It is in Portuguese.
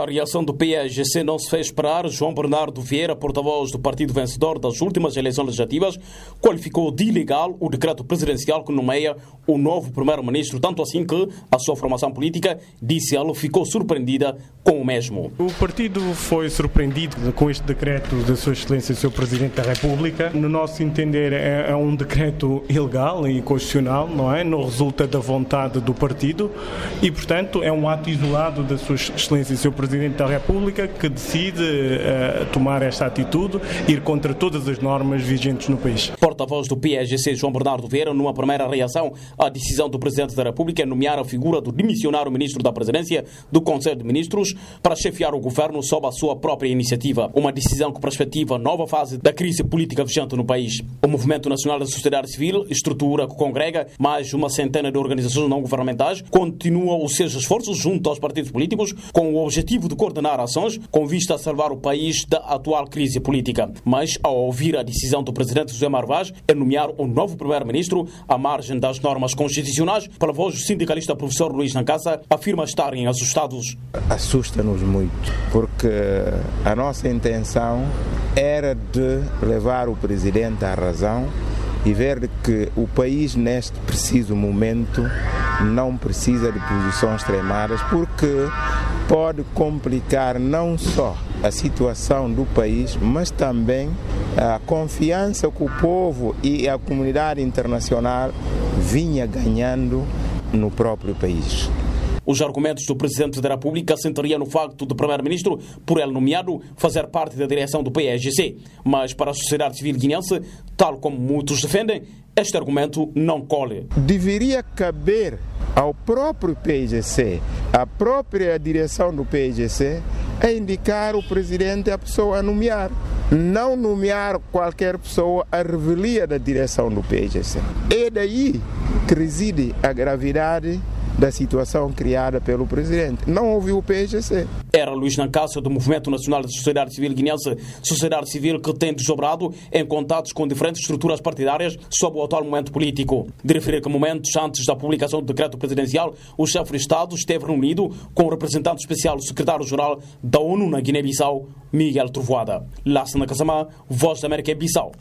reação do PAGC não se fez esperar. João Bernardo Vieira, porta-voz do partido vencedor das últimas eleições legislativas, qualificou de ilegal o decreto presidencial que nomeia o novo primeiro-ministro, tanto assim que a sua formação política, disse ela, ficou surpreendida com o mesmo. O partido foi surpreendido com este decreto da Sua Excelência, Sr. Presidente da República. No nosso entender, é um decreto ilegal e inconstitucional, não é? Não resulta da vontade do partido e, portanto, é um ato isolado da Sua Excelência, Sr. Presidente da República, que decide tomar esta atitude, ir contra todas as normas vigentes no país. Porta-voz do PAGC, João Bernardo Vieira, numa primeira reação à decisão do Presidente da República em nomear a figura do dimissionário Ministro da Presidência do Conselho de Ministros para chefiar o governo sob a sua própria iniciativa. Uma decisão que perspectiva a nova fase da crise política vigente no país. O Movimento Nacional da Sociedade Civil, estrutura que congrega mais de uma centena de organizações não governamentais, continua os seus esforços junto aos partidos políticos com o objetivo de coordenar ações com vista a salvar o país da atual crise política. Mas, ao ouvir a decisão do Presidente José Mário Vaz em nomear um novo Primeiro-Ministro à margem das normas constitucionais, pela voz do sindicalista professor Luís Nancassa, afirma estarem assustados. Assusta-nos muito, porque a nossa intenção era de levar o Presidente à razão e ver que o país, neste preciso momento, não precisa de posições extremadas, porque pode complicar não só a situação do país, mas também a confiança que o povo e a comunidade internacional vinha ganhando no próprio país. Os argumentos do Presidente da República assentariam no facto do Primeiro-Ministro, por ele nomeado, fazer parte da direção do PAGC. Mas para a sociedade civil guineense, tal como muitos defendem, este argumento não colhe. Deveria caber ao próprio PAGC, à própria direção do PAGC, a indicar o Presidente a pessoa a nomear. Não nomear qualquer pessoa à revelia da direção do PAGC. É daí que reside a gravidade da situação criada pelo Presidente. Não ouviu o PAGC. Era Luís Nancassa, do Movimento Nacional da Sociedade Civil Guineense, sociedade civil que tem desdobrado em contatos com diferentes estruturas partidárias sobre o atual momento político. De referir que momentos antes da publicação do decreto presidencial, o chefe de Estado esteve reunido com o representante especial do secretário-geral da ONU na Guiné-Bissau, Miguel Trovoada. Lassana Casamá, Voz da América, Bissau.